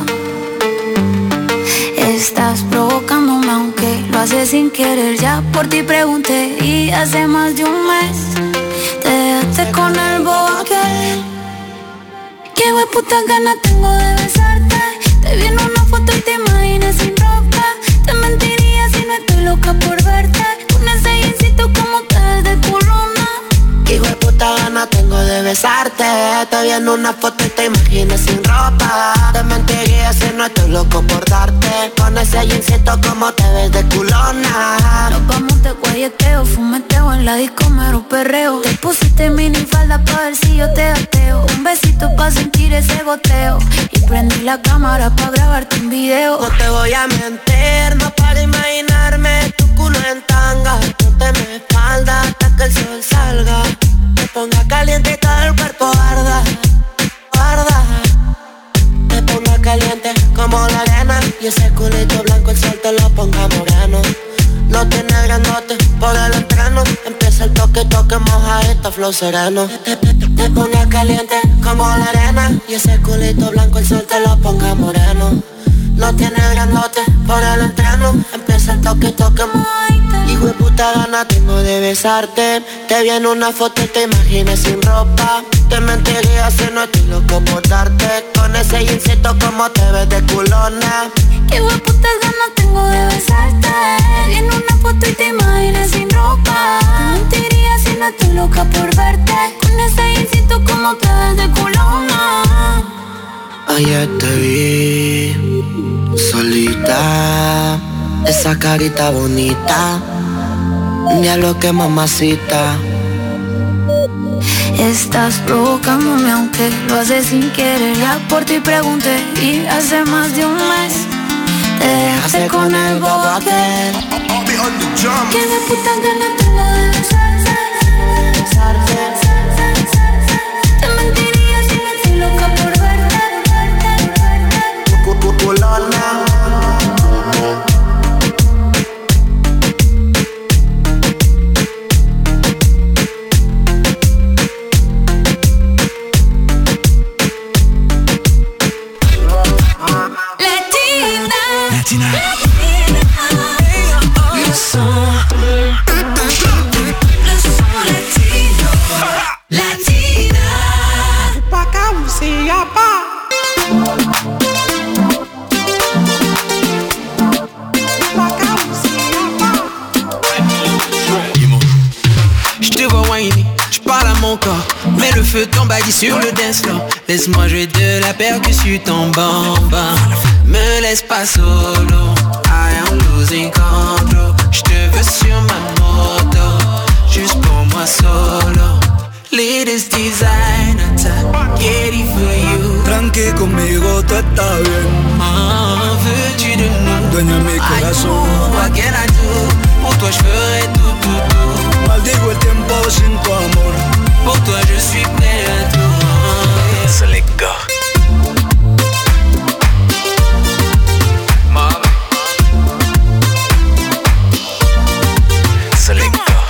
Estás provocándome aunque lo haces sin querer. Ya por ti pregunté y hace más de un mes te dejaste con el bobo aquel. Qué hueputa ganas tengo de besarte. Te vi en una foto y te imaginé sin ropa. Te mentiría si no estoy loca por verte. Con ese jeansito como te ves de culona.
Qué hueputa ganas tengo de besarte. Te vi en una foto y te imaginé sin ropa. Te mentiría si no estoy loco por darte. Con ese jeansito como te ves de culona.
Nos vamos de guayeteo, fumeteo en la disco mero perreo. Te pusiste mini falda pa' ver si yo te gateo. Un besito pa' sentir ese goteo. Y prendí la cámara pa' grabarte un video.
No te voy a mentir, no para imaginarme tu culo en tanga. Ponte mi espalda hasta que el sol salga. Me ponga caliente y todo el cuerpo arda, arda. Me ponga caliente como la arena. Y ese culito blanco el sol te lo ponga moreno. No tiene grandote por el entreno. Empieza el toque, toque, moja esta flow sereno. Te ponga caliente como la arena. Y ese culito blanco el sol te lo ponga moreno. No tiene grandote por el entreno. Empieza el toque, toque, hijo de puta gana tengo de besarte. Te vi en una foto y te imaginé sin ropa. Te mentiría si no estoy loco por darte. Con ese jeansito como te ves de culona.
Qué hueputas ganas tengo de besarte. Te vi en una foto y te imaginé sin ropa. Te mentiría si no estoy loca por verte. Con ese jeansito como te ves de culona.
Ayer te vi solita, esa carita bonita, diablo que mamacita.
Estás provocándome aunque lo haces sin querer. Ya por ti pregunté y hace más de un mes
te dejaste con el bobo aquel.
Que de puta gana tengo de besarte. Te mentiría si me estoy loca por verte. Latina. Le son latino. Latina. Pa' acá, sí, ya pa'.
J'te vois whiny, j'parle à mon corps. Mets le feu, t'embadis sur le dance floor. Laisse-moi jouer de la percussion en bamba. Me laisse pas solo, I am losing control. J'te veux sur ma moto, juste pour moi solo. Latest designer, spaghetti for you.
Tranqui conmigo, tú estás bien.
Veux-tu de nous?
Dueña mi corazón.
What can I do? Pour toi je ferai tout, tout, tout.
Maldigo el tiempo sin tu amor.
Pour toi je suis prêt à tout.
C'est les gars. C'est les gars.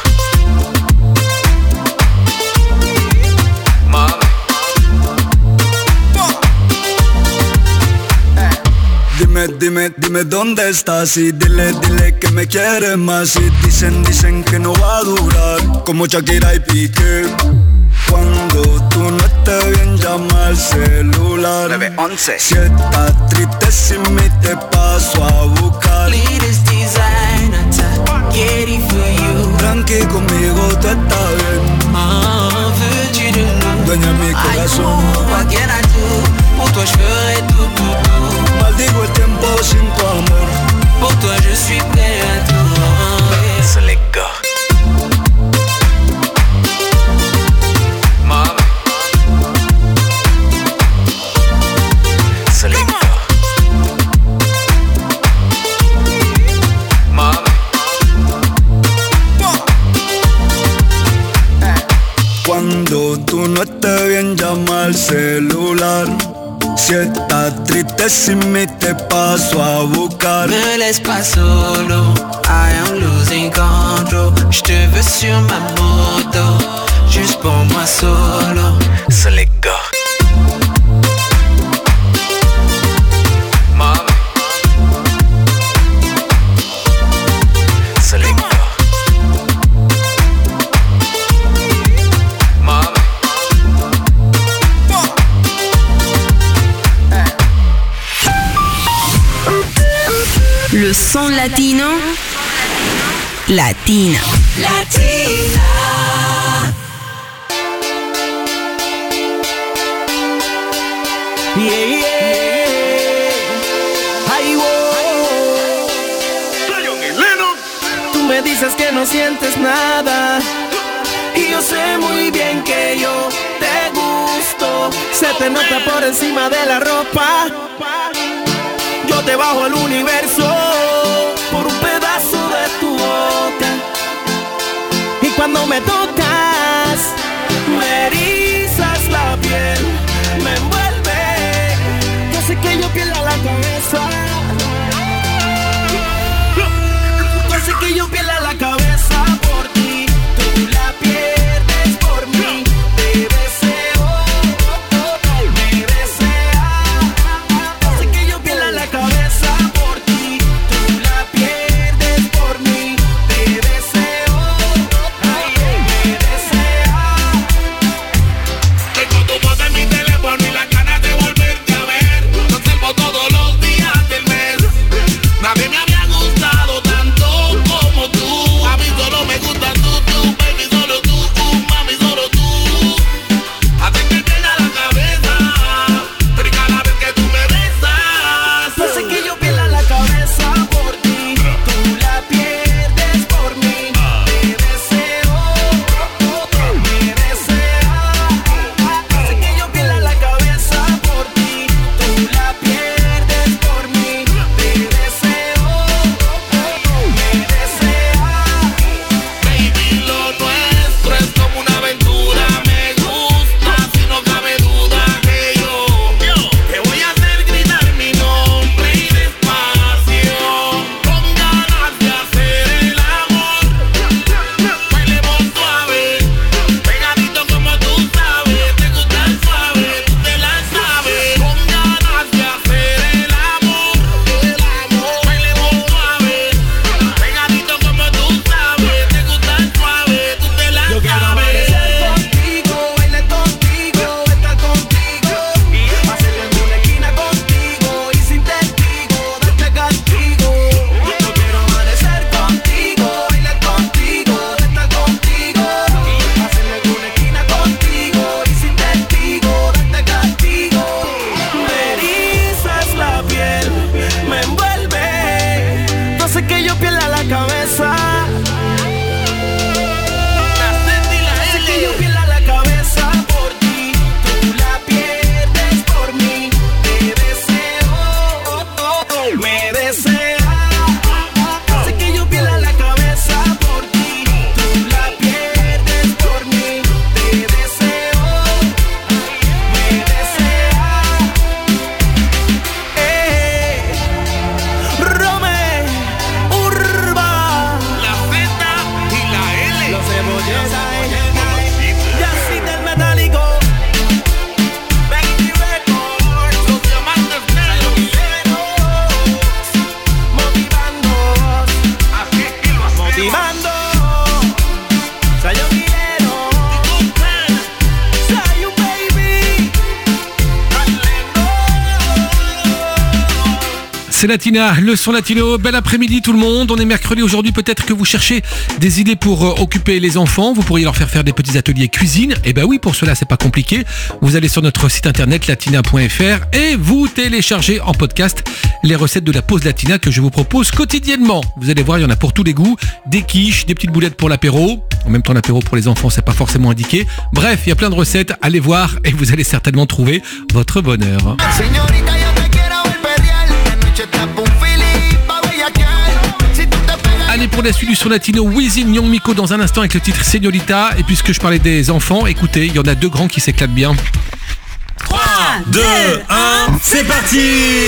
Dime dónde estás y dile que me quieres más. Y dicen que no va a durar, como Shakira y Piqué. Cuando tú no estés bien, llama al celular 911. Si estás triste sin mí, te paso a buscar.
Latest designer, spaghetti for you.
Tranqui conmigo, tú estás bien.
Veux-tu de nous?
Dueña mi corazón.
What can I do? Pour toi je ferai tout, tout, tout.
Maldigo el tiempo sin tu amor.
Pour toi je suis prêt à tout.
C'est les gars. C'est les gars.
Cuando tú no estés bien, llama al celular. Si estás triste sin mí, te paso a buscar.
Me laisse pas solo, I am losing control. J'te veux sur ma moto, juste pour moi solo.
C'est les gars. C'est les gars.
Le son latino. Latina.
Latina.
Yeah, yeah. Ay, wow. Tú me dices que no sientes nada y yo sé muy bien que yo te gusto. Se te nota por encima de la ropa. Yo te bajo el universo por un pedazo de tu boca. Y cuando me tocas, me erizas la piel, me envuelve, que hace que yo pierda la cabeza. Que hace que yo pierda la cabeza por ti. Tú la pierdes por mí. Te deseo, me desea. Hace que yo pierda la cabeza por ti. Tú la pierdes por mí. Te deseo, ay, me desea.
Tengo tu voz en mi teléfono y las ganas de volverte a ver. Lo observo todos los días del mes. Nadie me había gustado tanto como tú.
C'est Latina, le son latino. Bel après-midi tout le monde. On est mercredi aujourd'hui. Peut-être que vous cherchez des idées pour occuper les enfants. Vous pourriez leur faire des petits ateliers cuisine. Eh ben oui, pour cela c'est pas compliqué. Vous allez sur notre site internet latina.fr et vous téléchargez en podcast les recettes de la pause latina que je vous propose quotidiennement. Vous allez voir, il y en a pour tous les goûts. Des quiches, des petites boulettes pour l'apéro. En même temps, l'apéro pour les enfants, c'est pas forcément indiqué. Bref, il y a plein de recettes. Allez voir et vous allez certainement trouver votre bonheur. Allez, pour la suite du son latino, Wisin Young Miko dans un instant avec le titre Señorita. Et puisque je parlais des enfants, écoutez, il y en a deux grands qui s'éclatent bien.
3, 2, 1, c'est parti!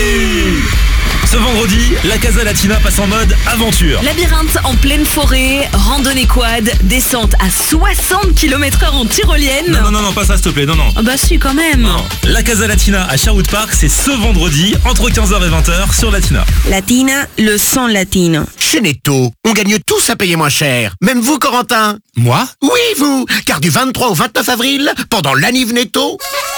Ce vendredi, la Casa Latina passe en mode aventure.
Labyrinthe en pleine forêt, randonnée quad, descente à 60 km/h en tyrolienne.
Non, pas ça s'il te plaît, non.
Ah bah si, quand même.
Non. La Casa Latina à Sherwood Park, c'est ce vendredi, entre 15h et 20h sur Latina.
Latina, le son latino.
Chez Netto, on gagne tous à payer moins cher. Même vous, Corentin.
Moi?
Oui, vous. Car du 23 au 29 avril, pendant l'Aniv Netto,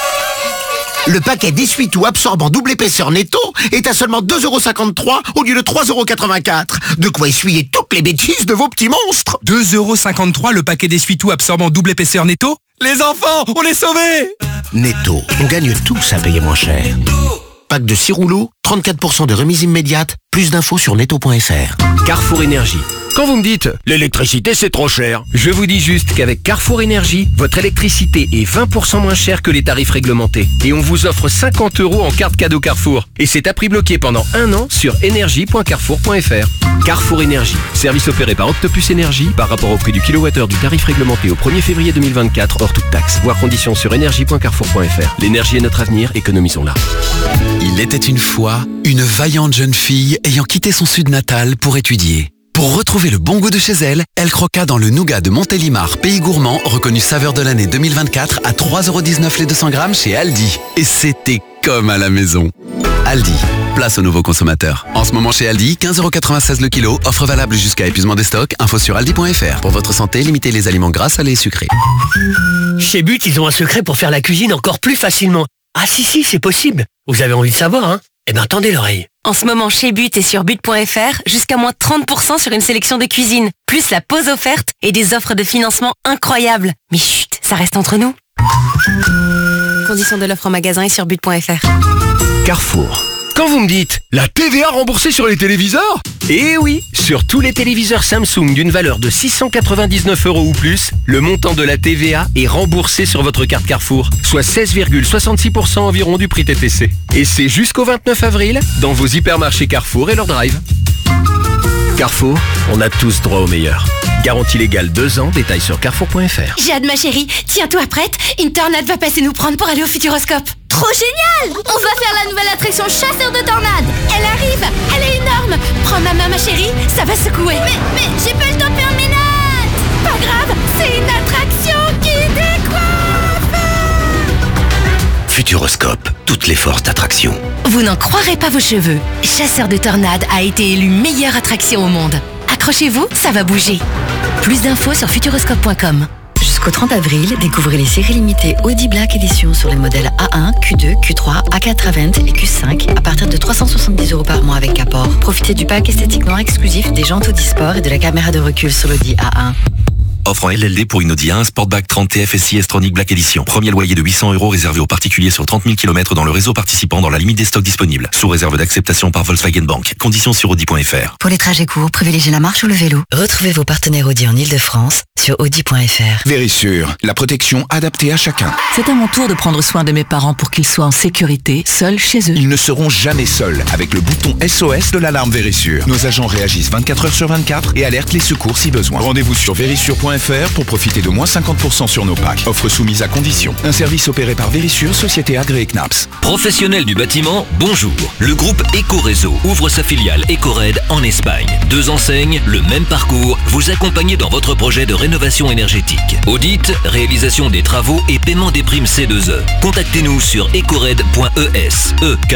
le paquet d'essuie-tout absorbant double épaisseur Netto est à seulement 2,53€ au lieu de 3,84€. De quoi essuyer toutes les bêtises de vos petits monstres.
2,53€ le paquet d'essuie-tout absorbant double épaisseur Netto? Les enfants, on est sauvés!
Netto, on gagne tous à payer moins cher. Pack de 6 rouleaux, 34% de remise immédiate, plus d'infos sur netto.fr.
Carrefour Énergie. Quand vous me dites « l'électricité c'est trop cher », je vous dis juste qu'avec Carrefour Énergie, votre électricité est 20% moins chère que les tarifs réglementés. Et on vous offre 50€ en carte cadeau Carrefour. Et c'est à prix bloqué pendant 1 an sur énergie.carrefour.fr. Carrefour Énergie, service opéré par Octopus Énergie par rapport au prix du kilowattheure du tarif réglementé au 1er février 2024 hors toute taxe. Voir conditions sur énergie.carrefour.fr. L'énergie est notre avenir, économisons-la.
Il était une fois une vaillante jeune fille ayant quitté son sud natal pour étudier. Pour retrouver le bon goût de chez elle, elle croqua dans le nougat de Montélimar, pays gourmand, reconnu saveur de l'année 2024 à 3,19€ les 200 grammes chez Aldi. Et c'était comme à la maison. Aldi, place aux nouveaux consommateurs. En ce moment chez Aldi, 15,96€ le kilo, offre valable jusqu'à épuisement des stocks, info sur aldi.fr. Pour votre santé, limitez les aliments gras, salés et sucrés.
Chez But, ils ont un secret pour faire la cuisine encore plus facilement. Ah si, c'est possible. Vous avez envie de savoir, hein? Eh ben, tendez l'oreille.
En ce moment, chez But et sur but.fr, jusqu'à moins 30% sur une sélection de cuisine. Plus la pause offerte et des offres de financement incroyables. Mais chut, ça reste entre nous. Conditions de l'offre en magasin et sur but.fr.
Carrefour. Quand vous me dites « la TVA remboursée sur les téléviseurs ?» Eh oui, sur tous les téléviseurs Samsung d'une valeur de 699€ ou plus, le montant de la TVA est remboursé sur votre carte Carrefour, soit 16,66% environ du prix TTC. Et c'est jusqu'au 29 avril dans vos hypermarchés Carrefour et leur drive. Carrefour, on a tous droit au meilleur. Garantie légale 2 ans, détails sur carrefour.fr.
J'ai hâte ma chérie, tiens-toi prête, une tornade va passer nous prendre pour aller au Futuroscope. Trop génial! On va faire la nouvelle attraction chasseur de tornades. Elle arrive, elle est énorme. Prends ma main ma chérie, ça va secouer. Mais j'ai pas le temps de faire mes notes. Pas grave, c'est une attraction qui décoiffe.
Futuroscope, toutes les forces d'attraction.
Vous n'en croirez pas vos cheveux. Chasseur de tornades a été élu meilleure attraction au monde. Accrochez-vous, ça va bouger. Plus d'infos sur futuroscope.com.
Jusqu'au 30 avril, découvrez les séries limitées Audi Black Edition sur les modèles A1, Q2, Q3, A4 Avant et Q5 à partir de 370€ par mois avec apport. Profitez du pack esthétique noir exclusif des jantes Audi Sport et de la caméra de recul sur l'Audi A1.
Offre en LLD pour une Audi A1 Sportback 30 TFSI S-Tronic Black Edition. Premier loyer de 800€ réservé aux particuliers sur 30 000 km dans le réseau participant dans la limite des stocks disponibles. Sous réserve d'acceptation par Volkswagen Bank. Conditions sur Audi.fr.
Pour les trajets courts, privilégiez la marche ou le vélo. Retrouvez vos partenaires Audi en Ile-de-France sur Audi.fr.
Vérissure, la protection adaptée à chacun.
C'est à mon tour de prendre soin de mes parents pour qu'ils soient en sécurité, seuls chez eux.
Ils ne seront jamais seuls avec le bouton SOS de l'alarme Vérissure. Nos agents réagissent 24h sur 24 et alertent les secours si besoin. Rendez-vous sur vérissure.fr pour profiter de moins 50% sur nos packs. Offre soumise à condition. Un service opéré par Vérissure, société agréée CNAPS.
Professionnels du bâtiment, bonjour. Le groupe Ecoréseau ouvre sa filiale Ecored en Espagne. 2 enseignes, le même parcours, vous accompagner dans votre projet de rénovation énergétique. Audit, réalisation des travaux et paiement des primes C2E. Contactez-nous sur ecored.es.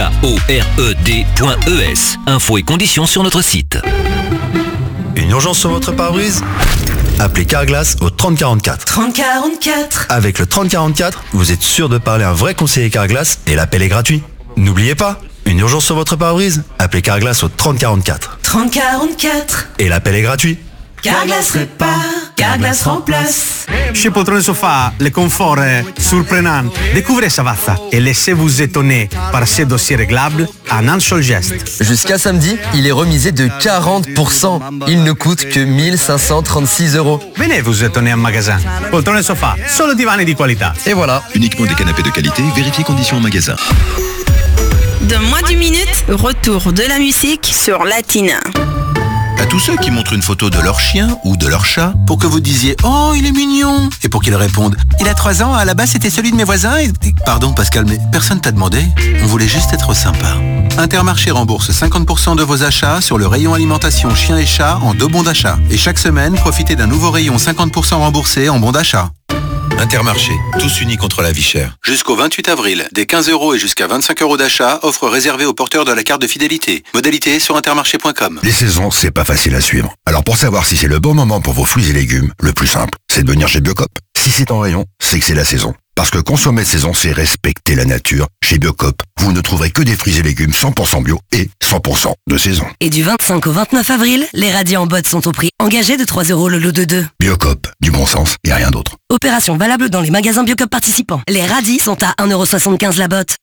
EKORED.es. Infos et conditions sur notre site.
Une urgence sur votre pare-brise ? Appelez Carglass au 3044.
3044.
Avec le 3044, vous êtes sûr de parler à un vrai conseiller Carglass et l'appel est gratuit. N'oubliez pas, Une urgence sur votre pare-brise? Appelez Carglass au 3044.
3044.
Et l'appel est gratuit.
Carglass répare, Carglass remplace.
Chez Poltrone Sofa, le confort est surprenant. Découvrez Savazza et laissez-vous étonner par ses dossiers réglables en un seul geste.
Jusqu'à samedi, il est remisé de 40%. Il ne coûte que 1536 €.
Venez vous étonner en magasin. Poltrone Sofa, solo divani di qualità.
Et voilà.
Uniquement des canapés de qualité, vérifiez conditions en magasin.
Dans moins d'une minute, retour de la musique sur Latina.
À tous ceux qui montrent une photo de leur chien ou de leur chat pour que vous disiez « Oh, il est mignon !» et pour qu'ils répondent « Il a 3 ans, à la base c'était celui de mes voisins et... » Pardon Pascal, mais personne t'a demandé. On voulait juste être sympa. Intermarché rembourse 50% de vos achats sur le rayon alimentation chien et chat en 2 bons d'achat. Et chaque semaine, profitez d'un nouveau rayon 50% remboursé en bons d'achat. Intermarché, tous unis contre la vie chère. Jusqu'au 28 avril, des 15 € et jusqu'à 25 € d'achat, offre réservée aux porteurs de la carte de fidélité. Modalité sur intermarché.com.
Les saisons, c'est pas facile à suivre. Alors pour savoir si c'est le bon moment pour vos fruits et légumes, le plus simple, c'est de venir chez Biocop. Si c'est en rayon, c'est que c'est la saison. Parce que consommer de saison, c'est respecter la nature. Chez Biocop, vous ne trouverez que des fruits et légumes 100% bio et 100% de saison.
Et du 25 au 29 avril, les radis en botte sont au prix engagé de 3 € le lot de 2.
Biocop, du bon sens et rien d'autre.
Opération valable dans les magasins Biocop participants. Les radis sont à 1,75 € la botte.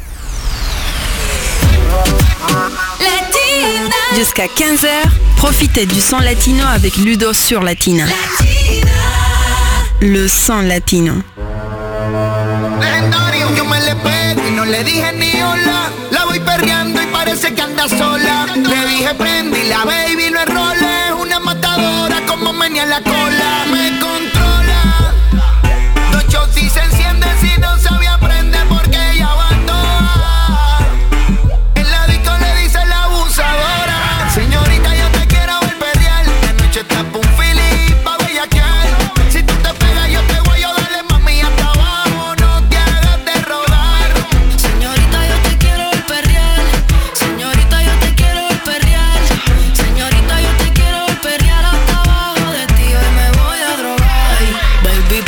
Latina. Jusqu'à 15h, profitez du son latino avec Ludo sur Latina. Le son latino.
Legendario, yo me le pego y no le dije ni hola. La voy perreando y parece que anda sola. Le dije prende y la baby no es role. Una matadora como menea la cola. Me controla. Dos shots y se enciende si no sabía aprender porque ella va toda. En la disco le dice la abusadora. Señorita, yo te quiero ver perrear. De noche tapo un fili pa' bellaquear. Si tú te pegas yo te voy a darle mami hasta abajo. No te hagas de rogar.
Señorita, yo te quiero ver perrear. Señorita, yo te quiero ver perrear. Señorita, yo te quiero ver perrear hasta abajo de ti. Hoy me voy a drogar. Baby,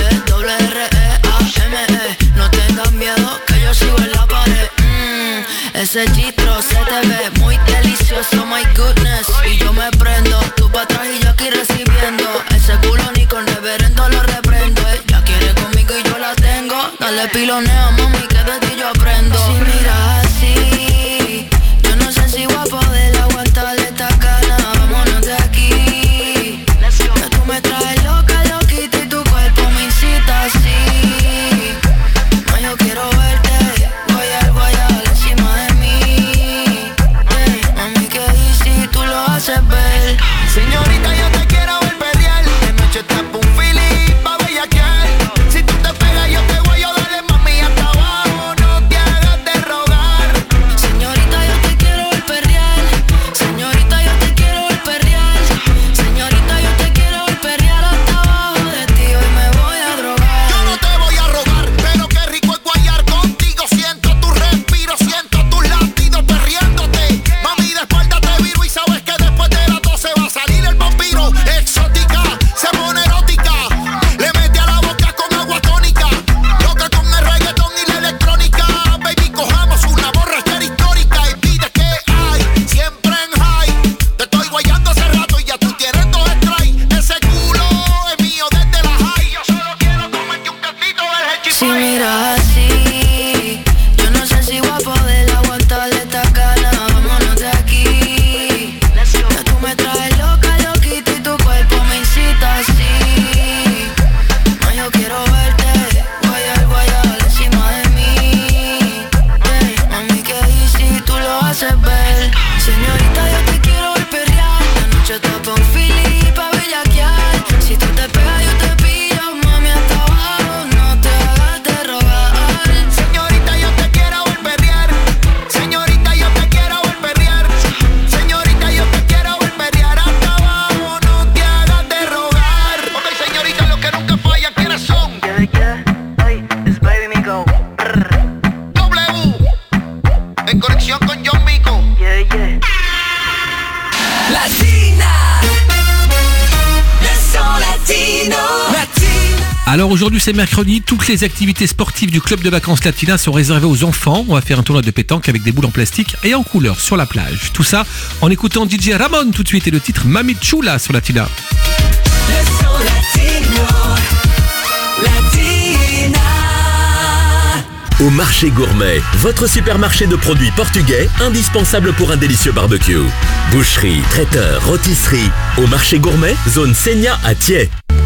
P-E-R-R-A-M-E. No tengas miedo que yo sigo en la pared. Ese chistro se te ve muy delicioso, my goodness. Y yo me prendo, tú pa' atrás y yo aquí recibiendo. Ese culo ni con reverendo lo reprendo. Ella quiere conmigo y yo la tengo. Dale pilonea, mami, que de ti yo aprendo. Si miras así, yo no sé si voy a poder aguantar esta gana. Vámonos de aquí. Que tú me traes loca, loquita y tu cuerpo me incita así. No, yo quiero verte, guayar encima de mí. Mami, que easy, tú lo haces ver.
Señorita, yo te quiero ver perrear. De noche tapo un fili pa' bellaquear. Si tú te pegas yo te voy a darle mami hasta abajo. No te hagas de rogar.
Señorita, yo te quiero ver perrear. Señorita, yo te quiero ver perrear. Señorita, yo te quiero ver perrear hasta abajo de ti. Hoy me voy a drogar.
Yo no te voy a rogar, pero qué rico es guayar contigo. Siento tu respiro, siento tus latidos perriéndote. Mami, de espalda te viro y sabes que después de las 12 va a salir el vampiro. Exótica, se pone erótica. Le mete a la boca con agua tónica. Loca con el reggaetón y la electrónica. Baby, cojamos una borrachera histórica. Y pide que hay, siempre en high. Te estoy guayando hace rato y ya tú tienes 2 strikes. Ese culo es mío desde la high. Yo solo quiero comerte un cantito del hechicero.
Si miras así, yo no sé si voy a poder aguantar esta gana. Vámonos de aquí. Que tú me traes loca, loquita y tu cuerpo me incita así. No, yo quiero verte, guayar encima de mí. Mami, que easy, tú lo haces ver. Señorita, yo te quiero ver perrear. La noche tapa un fili pa' bellaquear. Si tú te pegas yo te pillo, mami, hasta abajo. No te hagas de rogar.
Señorita, yo te quiero ver perrear. Señorita, yo te quiero ver perrear. Señorita, yo te quiero ver perrear hasta abajo. No te hagas de rogar. Ok, señorita, lo que nunca falla, ¿quiénes son? W, en conexión con John Mico.
Alors aujourd'hui c'est mercredi, toutes les activités sportives du club de vacances Latina sont réservées aux enfants. On va faire un tournoi de pétanque avec des boules en plastique et en couleur sur la plage. Tout ça en écoutant DJ Ramon tout de suite et le titre Mami Chula sur Latina.
Au marché gourmet, votre supermarché de produits portugais, indispensable pour un délicieux barbecue. Boucherie, traiteur, rôtisserie. Au marché gourmet, zone Seigna à Thiais.